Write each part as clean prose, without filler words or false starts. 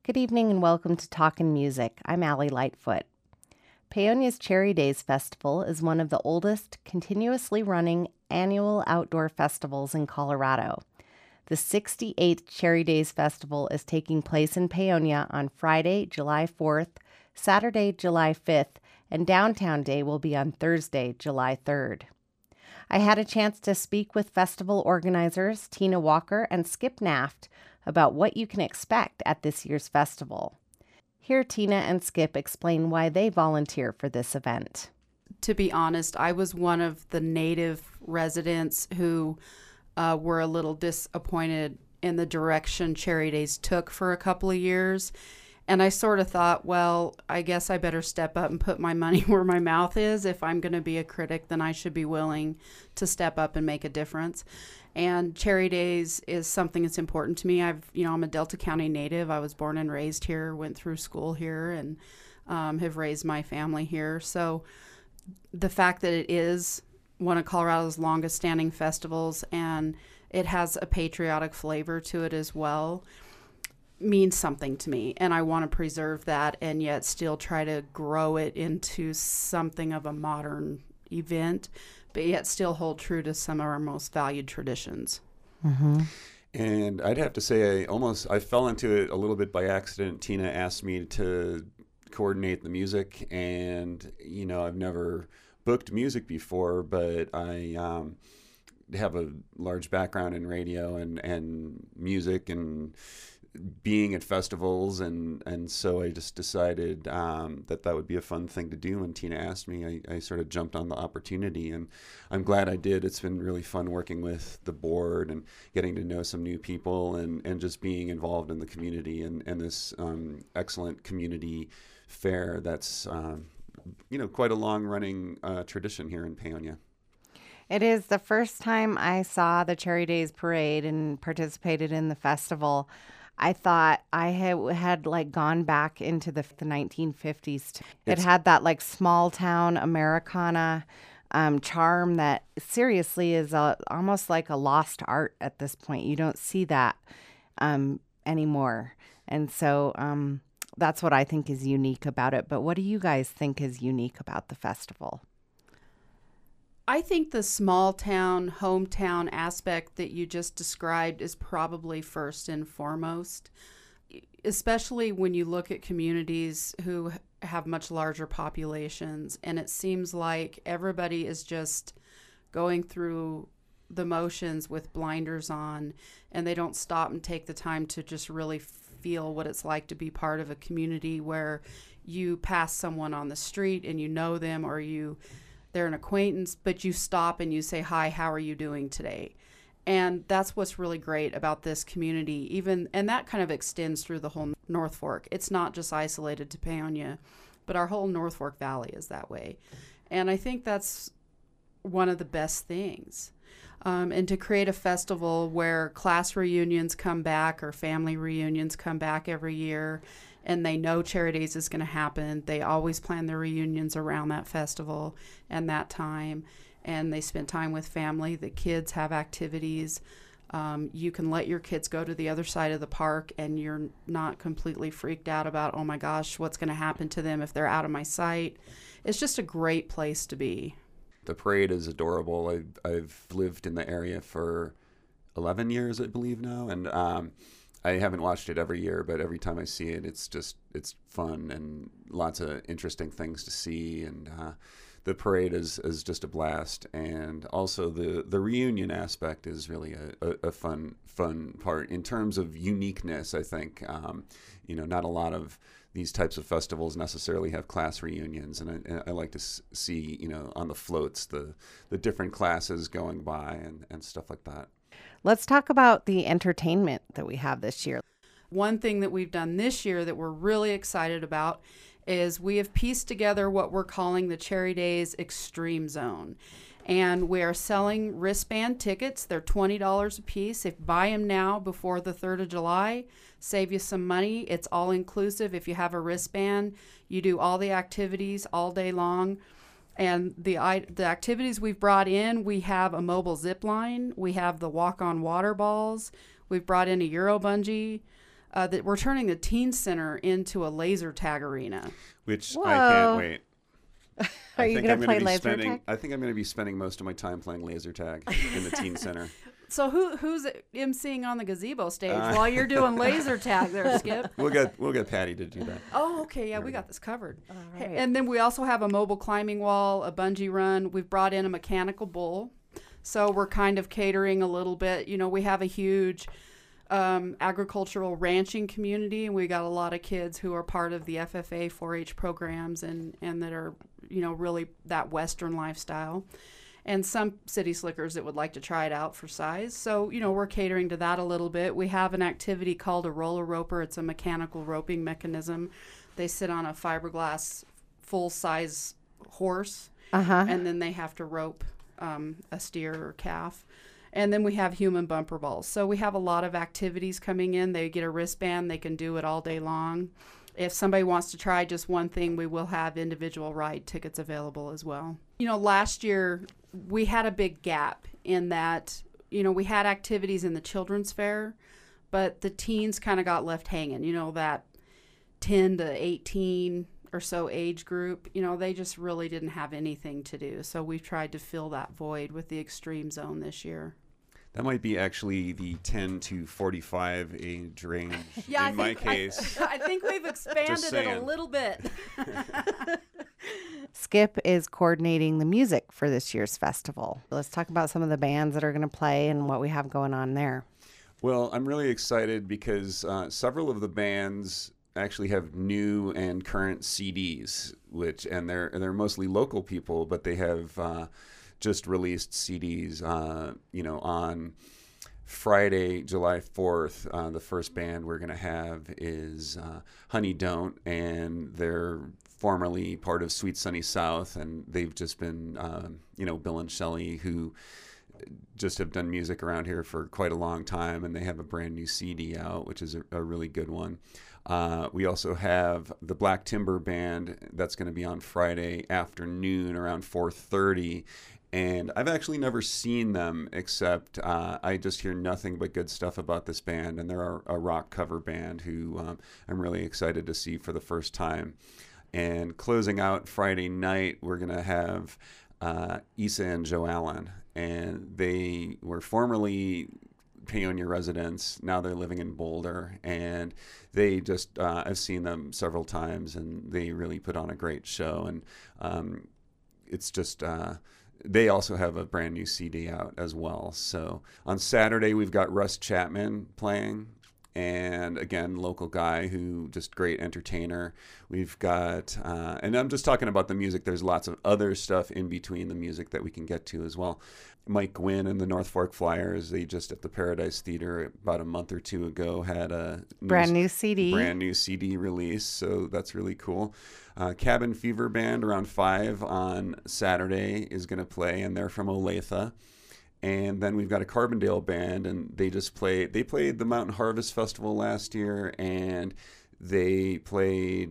Good evening and welcome to Talkin' Music. I'm Allie Lightfoot. Paonia's Cherry Days Festival is one of the oldest, continuously running annual outdoor festivals in Colorado. The 68th Cherry Days Festival is taking place in Paonia on Friday, July 4th, Saturday, July 5th, and Downtown Day will be on Thursday, July 3rd. I had a chance to speak with festival organizers Tina Walker and Skip Naft about what you can expect at this year's festival. Here, Tina and Skip explain why they volunteer for this event. To be honest, I was one of the native residents who were a little disappointed in the direction Cherry Days took for a couple of years. And I sort of thought, well, I guess I better step up and put my money where my mouth is. If I'm going to be a critic, then I should be willing to step up and make a difference. And Cherry Days is something that's important to me. I'm a Delta County native. I was born and raised here, went through school here, and have raised my family here. So the fact that it is one of Colorado's longest standing festivals and it has a patriotic flavor to it as well means something to me, and I want to preserve that and yet still try to grow it into something of a modern event, but yet still hold true to some of our most valued traditions. Mm-hmm. And I'd have to say I fell into it a little bit by accident. Tina asked me to coordinate the music, and I've never booked music before, but I have a large background in radio and music and being at festivals, and so I just decided that would be a fun thing to do. When Tina asked me, I sort of jumped on the opportunity, and I'm glad I did. It's been really fun working with the board and getting to know some new people and just being involved in the community and this excellent community fair that's quite a long-running tradition here in Paonia. It is the first time I saw the Cherry Days Parade and participated in the festival. I thought I had gone back into the 1950s. It had that small town Americana charm that seriously is almost like a lost art at this point. You don't see that anymore. And so that's what I think is unique about it. But what do you guys think is unique about the festival? I think the small town, hometown aspect that you just described is probably first and foremost, especially when you look at communities who have much larger populations. And it seems like everybody is just going through the motions with blinders on, and they don't stop and take the time to just really feel what it's like to be part of a community where you pass someone on the street and you know them, or they're an acquaintance, but you stop and you say, hi, how are you doing today? And that's what's really great about this community, and that kind of extends through the whole North Fork. It's not just isolated to Paonia, but our whole North Fork Valley is that way. And I think that's one of the best things. And to create a festival where class reunions come back or family reunions come back every year, and they know Cherry Days is going to happen. They always plan their reunions around that festival and that time, and they spend time with family. The kids have activities. You can let your kids go to the other side of the park, and you're not completely freaked out about, oh my gosh, what's going to happen to them if they're out of my sight. It's just a great place to be. The parade is adorable. I've lived in the area for 11 years, I believe now, and I haven't watched it every year, but every time I see it, it's fun and lots of interesting things to see. And the parade is just a blast. And also the reunion aspect is really a fun part in terms of uniqueness. I think, not a lot of these types of festivals necessarily have class reunions. And I like to see, on the floats, the different classes going by and stuff like that. Let's talk about the entertainment that we have this year. One thing that we've done this year that we're really excited about is we have pieced together what we're calling the Cherry Days Extreme Zone. And we are selling wristband tickets. They're $20 a piece. If you buy them now before the 3rd of July, save you some money. It's all inclusive. If you have a wristband, you do all the activities all day long. And the activities we've brought in, we have a mobile zip line. We have the walk-on water balls. We've brought in a Euro bungee. that we're turning the teen center into a laser tag arena. Which Whoa. I can't wait. Are you going to play laser spending, tag? I think I'm going to be spending most of my time playing laser tag in the teen center. So who's emceeing on the gazebo stage while you're doing laser tag there, Skip? We'll get Patty to do that. Oh, okay. Yeah, we got this covered. All right. And then we also have a mobile climbing wall, a bungee run. We've brought in a mechanical bull. So we're kind of catering a little bit. You know, we have a huge agricultural ranching community, and we got a lot of kids who are part of the FFA 4-H programs and that are, you know, really that Western lifestyle. And some city slickers that would like to try it out for size. So, you know, we're catering to that a little bit. We have an activity called a roller roper. It's a mechanical roping mechanism. They sit on a fiberglass full-size horse, and then they have to rope a steer or calf. And then we have human bumper balls. So we have a lot of activities coming in. They get a wristband. They can do it all day long. If somebody wants to try just one thing, we will have individual ride tickets available as well. You know, last year we had a big gap in that, you know, we had activities in the children's fair, but the teens kind of got left hanging, you know, that 10 to 18 or so age group, you know, they just really didn't have anything to do. So we've tried to fill that void with the Extreme Zone this year. That might be actually the 10 to 45 age range Yeah, in my case. I think we've expanded it a little bit. Skip is coordinating the music for this year's festival. Let's talk about some of the bands that are going to play and what we have going on there. Well, I'm really excited because several of the bands actually have new and current CDs, and they're mostly local people, but they have just released CDs. You know, on Friday, July 4th, the first band we're going to have is Honey Don't, and they're formerly part of Sweet Sunny South, and they've just been, you know, Bill and Shelley, who just have done music around here for quite a long time, and they have a brand new CD out, which is a really good one. We also have the Black Timber Band that's going to be on Friday afternoon around 4:30. And I've actually never seen them, except I just hear nothing but good stuff about this band. And they're a rock cover band who I'm really excited to see for the first time. And closing out Friday night, we're going to have Issa and Joe Allen. And they were formerly Paonia residents. Now they're living in Boulder. And they just, I've seen them several times, and they really put on a great show. And it's just... they also have a brand new CD out as well. So on Saturday, we've got Russ Chapman playing. And again, local guy who just great entertainer. We've got, and I'm just talking about the music. There's lots of other stuff in between the music that we can get to as well. Mike Gwynn and the North Fork Flyers, they just at the Paradise Theater about a month or two ago had a brand new CD release. So that's really cool. Cabin Fever Band around 5 on Saturday is going to play, and they're from Olathe. And then we've got a Carbondale band, and they played the Mountain Harvest Festival last year, and they played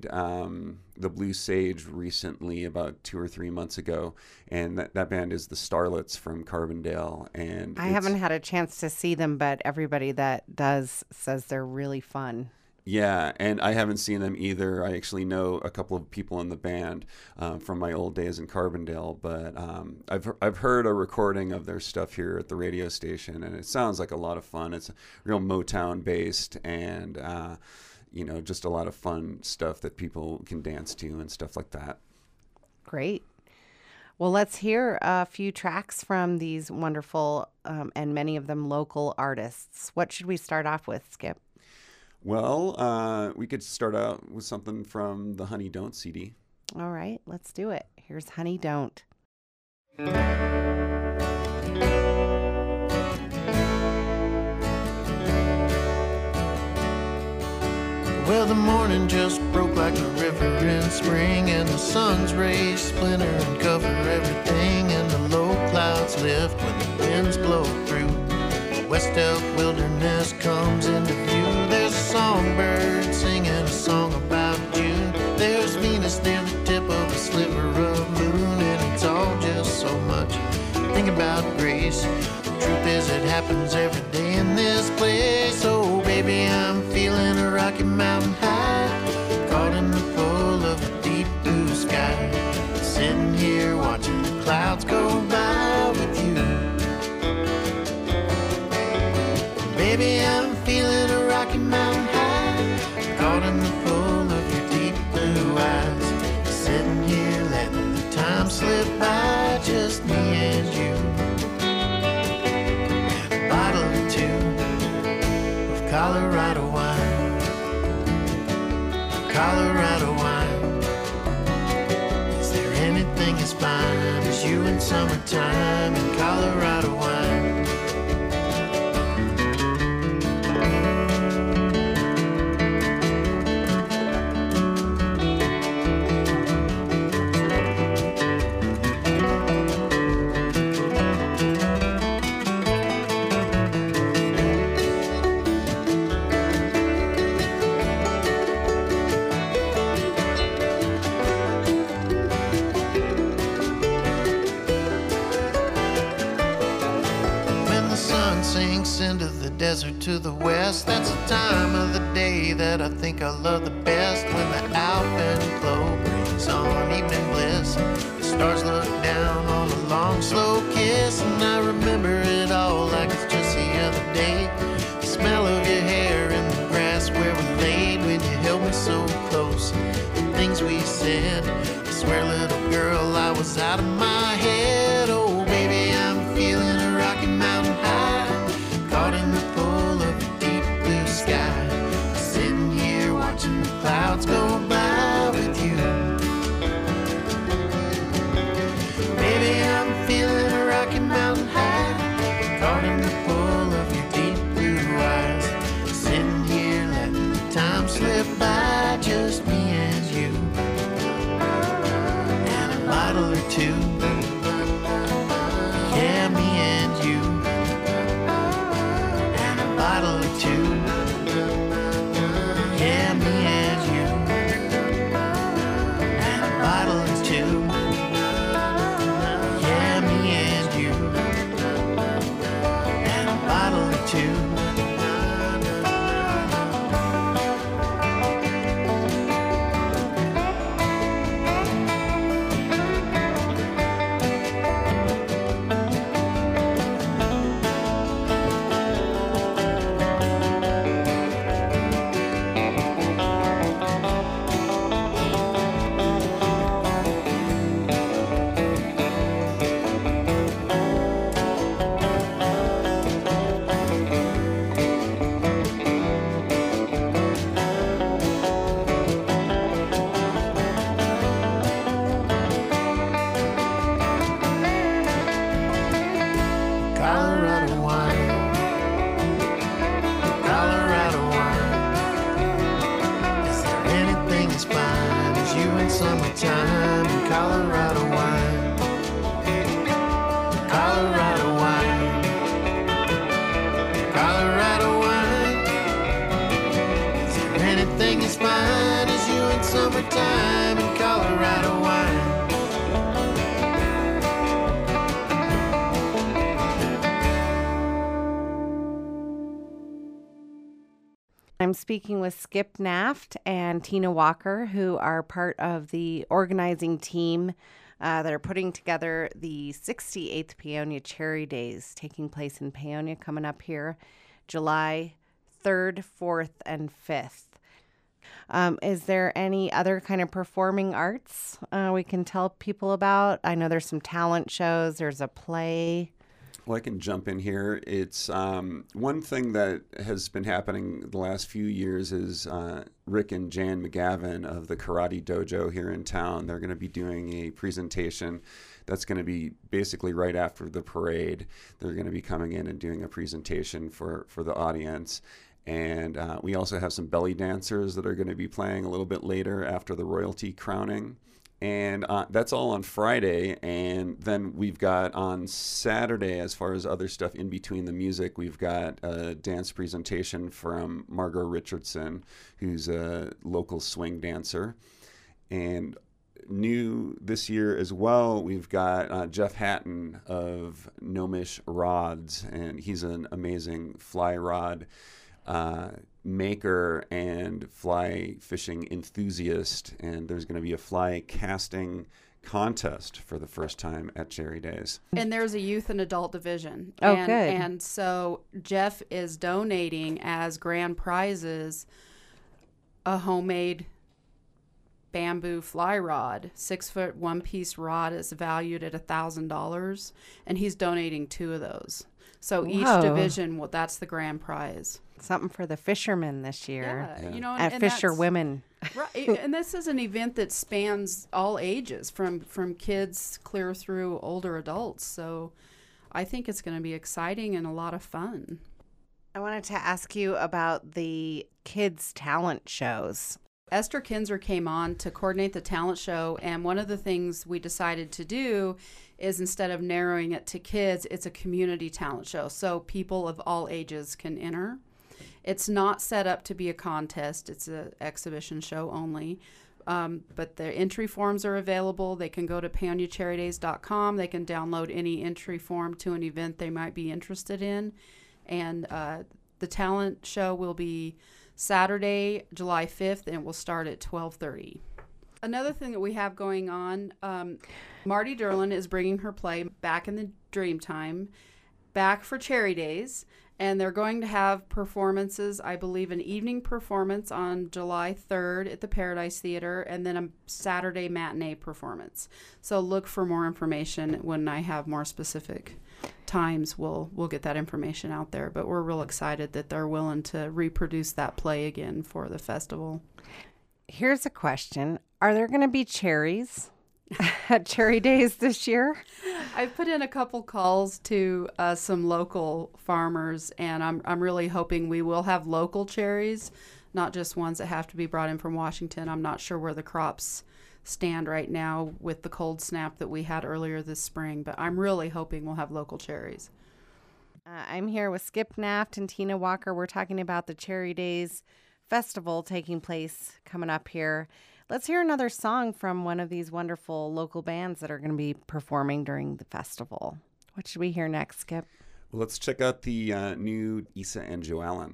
the Blue Sage recently, about 2 or 3 months ago. And that band is the Starlets from Carbondale. And I haven't had a chance to see them, but everybody that does says they're really fun. Yeah, and I haven't seen them either. I actually know a couple of people in the band from my old days in Carbondale, but I've heard a recording of their stuff here at the radio station, and it sounds like a lot of fun. It's real Motown based, and you know, just a lot of fun stuff that people can dance to and stuff like that. Great. Well, let's hear a few tracks from these wonderful and many of them local artists. What should we start off with, Skip? Well, we could start out with something from the Honey Don't CD. All right, let's do it. Here's Honey Don't. Well, the morning just broke like a river in spring, and the sun's rays splinter and cover everything, and the low clouds lift when the winds blow through. West Elk Wilderness comes into view. There's a songbird singing a song about June. There's Venus near the tip of a sliver of moon, and it's all just so much. Think about grace. The truth is it happens every day in this place. Oh, baby, I'm feeling around. high, caught in the pull of a deep blue sky, sitting here watching the clouds go by with you. Baby, I'm feeling a Rocky Mountain high, caught in the pull of your deep blue eyes, sitting here letting the time slip by, just me and you. And a bottle or two of Colorado wine, Colorado wine. Is there anything as fine as you in summertime in Colorado wine? Into the desert to the west, that's the time of the day that I think I love the best, when the alpenglow brings on evening bliss. The stars look down on a long slow kiss, and I remember it all like it's just the other day. The smell of your hair in the grass where we laid when you held me so close. The things we said, I swear little girl I was out of my head. Oh baby, I'm feeling a Rocky Mountain high, caught in the pull of a deep blue sky, sitting here watching the clouds go by with you. Baby, I'm feeling a Rocky Mountain high, caught in the pull of your deep blue eyes, sitting here letting the time slip by, just me and you. And a bottle or two, yeah, me and you. Bottle or two, yeah, me and you. And a bottle or two, yeah, me and you. And a bottle or two. Colorado wine, Colorado wine. Is there anything as fine as you in summertime in Colorado wine? Colorado wine, Colorado wine. Is there anything as fine as you in summertime in Colorado wine? I'm speaking with Skip Naft and Tina Walker, who are part of the organizing team that are putting together the 68th Paonia Cherry Days, taking place in Paonia, coming up here July 3rd, 4th, and 5th. Is there any other kind of performing arts we can tell people about? I know there's some talent shows, there's a play. Well, I can jump in here. It's one thing that has been happening the last few years is Rick and Jan McGavin of the Karate Dojo here in town. They're going to be doing a presentation that's going to be basically right after the parade. They're going to be coming in and doing a presentation for the audience. And we also have some belly dancers that are going to be playing a little bit later after the royalty crowning. And that's all on Friday. And then we've got on Saturday, as far as other stuff in between the music, we've got a dance presentation from Margot Richardson, who's a local swing dancer. And new this year as well, we've got Jeff Hatton of Gnomish Rods, and he's an amazing fly rod maker and fly fishing enthusiast, and there's going to be a fly casting contest for the first time at Cherry Days. And there's a youth and adult division. Oh, and, good. And so Jeff is donating as grand prizes a homemade bamboo fly rod. 6-foot one-piece rod is valued at $1,000, and he's donating 2 of those. So each Whoa. division, well, that's the grand prize. Something for the fishermen this year. Yeah, you know, And and fisher that's- women. Right, and this is an event that spans all ages, from kids clear through older adults. So I think it's going to be exciting and a lot of fun. I wanted to ask you about the kids' talent shows. Esther Kinzer came on to coordinate the talent show, and one of the things we decided to do is, instead of narrowing it to kids, it's a community talent show, so people of all ages can enter. It's not set up to be a contest. It's an exhibition show only. But the entry forms are available. They can go to PaoniaCherryDays.com. They can download any entry form to an event they might be interested in. And the talent show will be Saturday, July 5th, and it will start at 12:30. Another thing that we have going on, Marty Derlin is bringing her play Back in the Dreamtime back for Cherry Days. And they're going to have performances, I believe an evening performance on July 3rd at the Paradise Theater, and then a Saturday matinee performance. So look for more information when I have more specific times. We'll get that information out there. But we're real excited that they're willing to reproduce that play again for the festival. Here's a question. Are there going to be cherries at Cherry Days this year? I've put in a couple calls to some local farmers, and I'm really hoping we will have local cherries, not just ones that have to be brought in from Washington. I'm not sure where the crops stand right now with the cold snap that we had earlier this spring, but I'm really hoping we'll have local cherries. I'm here with Skip Naft and Tina Walker. We're talking about the Cherry Days Festival taking place coming up here. Let's hear another song from one of these wonderful local bands that are going to be performing during the festival. What should we hear next, Skip? Well, let's check out the new Isa and Joe Allen.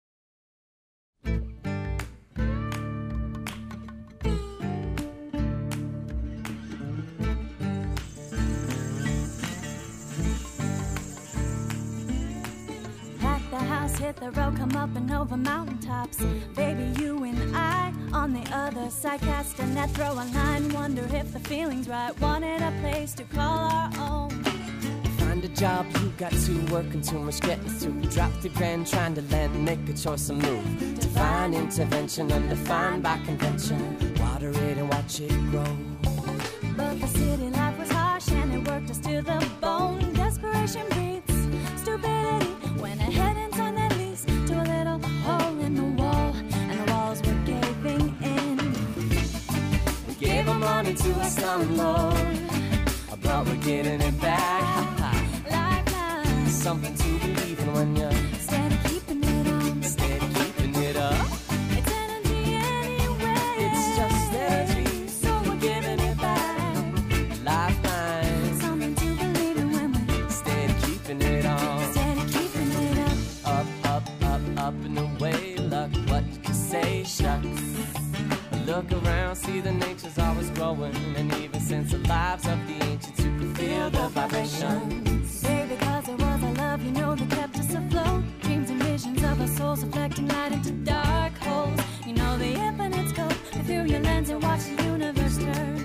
Hit the road, come up and over mountaintops. Baby, you and I on the other side, cast a net, throw a line, wonder if the feeling's right. Wanted a place to call our own. Find a job, you got to work and too much getting through. Drop the grand, trying to land, make a choice and move. Divine intervention, undefined by convention. Water it and watch it grow. But the city life was harsh and it worked us to the bone. Desperation breeds stupidity when I head into to a little hole in the wall, and the walls were caving in. We gave our money to a slumlord, but we're getting it back. Lifeline, something to believe in when you're steady keeping it on, steady keeping it up. It's energy anyway. It's just energy, so we're giving it back. Lifeline, something to believe in when we're steady keeping it on. Steady keeping it up. Up and away, look what you say, shucks. Look around, see the nature's always growing, and even since the lives of the ancients, you can feel the vibrations. Baby, cause it was our love, you know, that kept us afloat. Dreams and visions of our souls reflecting light into dark holes. You know the infinite scope, through your lens and watch the universe turn.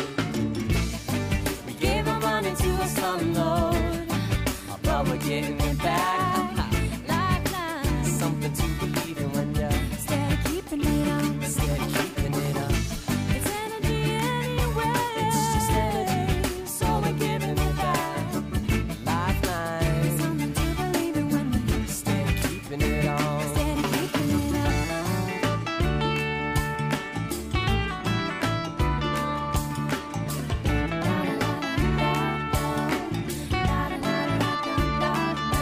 We gave our money to a slumlord, but we're getting it back. Something to believe in when you're steady keeping it on, steady keeping it up. It's energy anyway. It's just energy, so we're giving it back. Lifeline, something to believe in when we're steady keeping it on, steady keeping it up.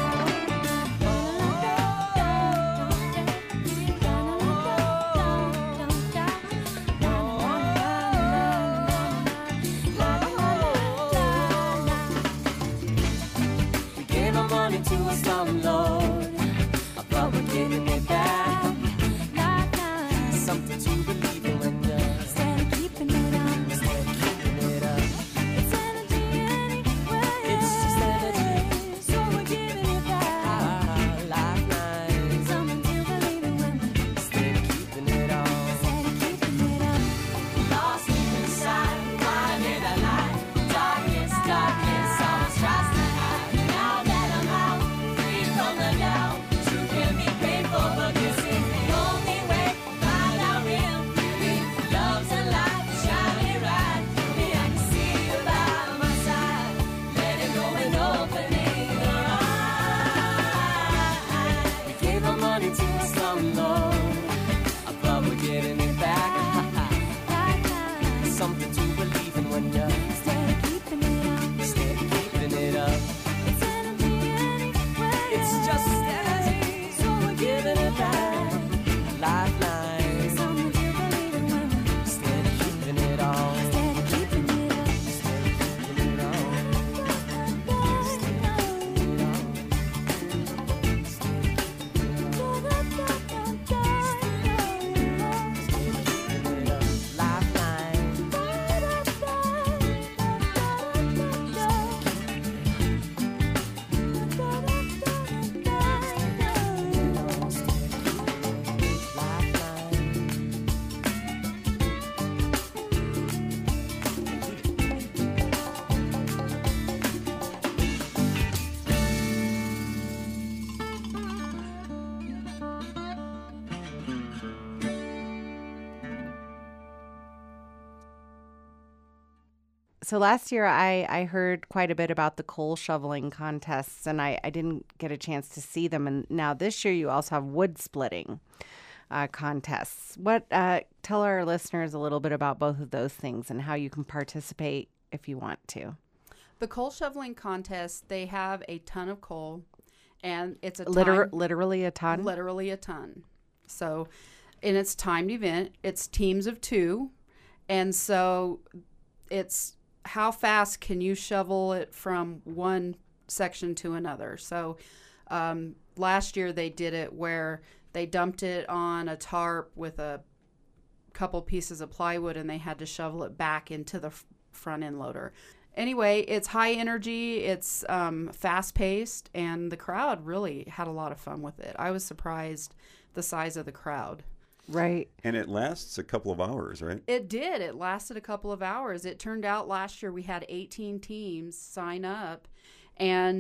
So last year I heard quite a bit about the coal shoveling contests, and I didn't get a chance to see them. And now this year you also have wood splitting contests. Tell our listeners a little bit about both of those things and how you can participate if you want to. The coal shoveling contest, they have a ton of coal, and it's a literally a ton? Literally a ton. So, and it's timed event. It's teams of 2, and so it's how fast can you shovel it from one section to another. So last year they did it where they dumped it on a tarp with a couple pieces of plywood, and they had to shovel it back into the front end loader. Anyway, it's high energy, it's fast paced, and the crowd really had a lot of fun with it. I was surprised the size of the crowd. Right. And it lasts a couple of hours, right? It did. It lasted a couple of hours. It turned out last year we had 18 teams sign up, and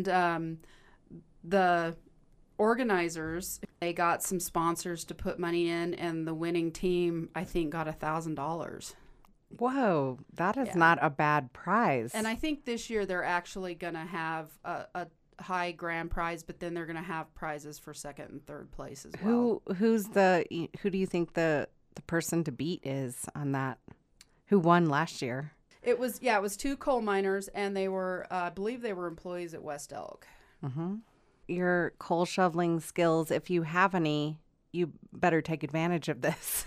the organizers, they got some sponsors to put money in, and the winning team, I think, got $1,000. Whoa, that is not a bad prize. And I think this year they're actually going to have a high grand prize, but then they're going to have prizes for second and third place as well. Who do you think the person to beat is on that? Who won last year? It was 2 coal miners, and they were, I believe they were employees at West Elk. Mm-hmm. Your coal shoveling skills, if you have any, you better take advantage of this.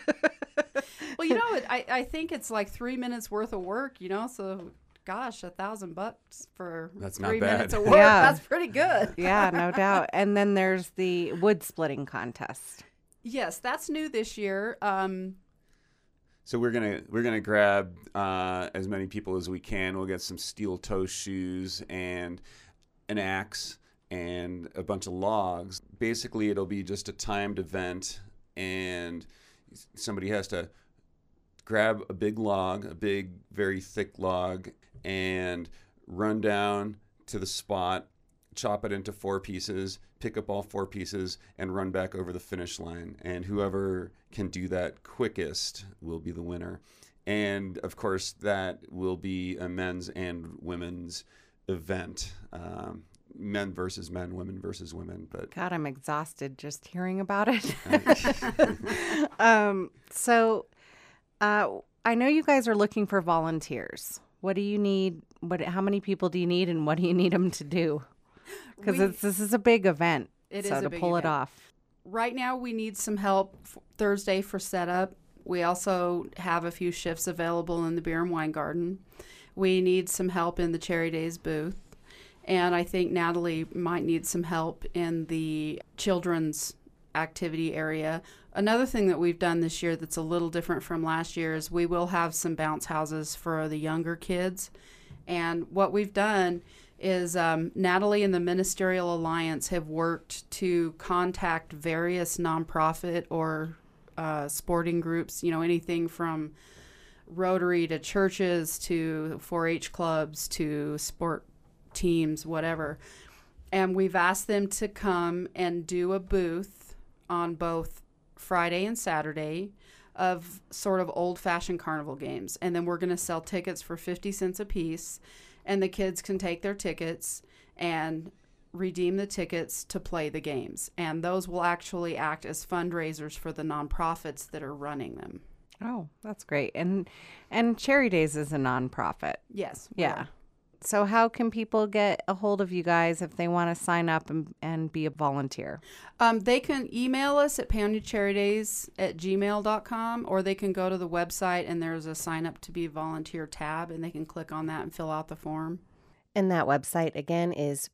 Well, you know, I think it's like 3 minutes worth of work, you know, so gosh, $1,000 for That's 3 not bad. minutes of work. Yeah. That's pretty good. Yeah, no doubt. And then there's the wood splitting contest. Yes, that's new this year. So we're gonna grab as many people as we can. We'll get some steel toe shoes and an axe and a bunch of logs. Basically, it'll be just a timed event, and somebody has to grab a big log, a big, very thick log, and run down to the spot, chop it into 4 pieces, pick up all 4 pieces, and run back over the finish line. And whoever can do that quickest will be the winner. And, of course, that will be a men's and women's event. Men versus men, women versus women. But God, I'm exhausted just hearing about it. So I know you guys are looking for volunteers. What do you need? How many people do you need, and what do you need them to do? Because this is a big event. It so is a to big pull event. it off. Right now, we need some help Thursday for setup. We also have a few shifts available in the beer and wine garden. We need some help in the Cherry Days booth. And I think Natalie might need some help in the children's activity area. Another thing that we've done this year that's a little different from last year is we will have some bounce houses for the younger kids. And what we've done is Natalie and the Ministerial Alliance have worked to contact various nonprofit or sporting groups, you know, anything from Rotary to churches to 4-H clubs to sport teams, whatever. And we've asked them to come and do a booth on both Friday and Saturday of sort of old-fashioned carnival games. And then we're going to sell tickets for 50 cents a piece. And the kids can take their tickets and redeem the tickets to play the games. And those will actually act as fundraisers for the nonprofits that are running them. Oh, that's great. And Cherry Days is a nonprofit. Yes. Yeah. So how can people get a hold of you guys if they want to sign up and be a volunteer? They can email us at paoniacherrydays@gmail.com, or they can go to the website and there's a sign up to be a volunteer tab, and they can click on that and fill out the form. And that website again is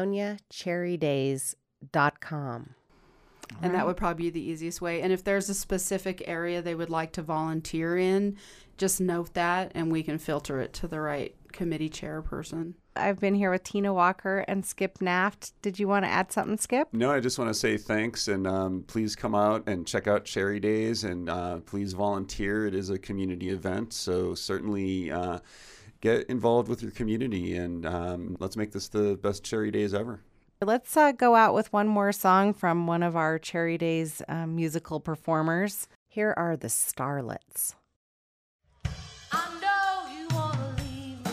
paoniacherrydays.com. And that would probably be the easiest way. And if there's a specific area they would like to volunteer in, just note that and we can filter it to the right committee chairperson. I've been here with Tina Walker and Skip Naft. Did you want to add something, Skip? No, I just want to say thanks, and please come out and check out Cherry Days, and please volunteer. It is a community event, so certainly get involved with your community, and let's make this the best Cherry Days ever. Let's go out with one more song from one of our Cherry Days musical performers. Here are the Starlets. I know you wanna leave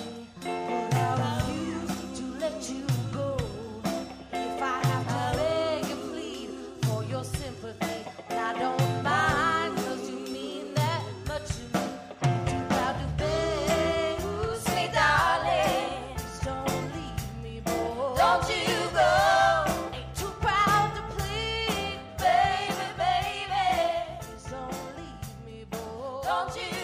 Don't you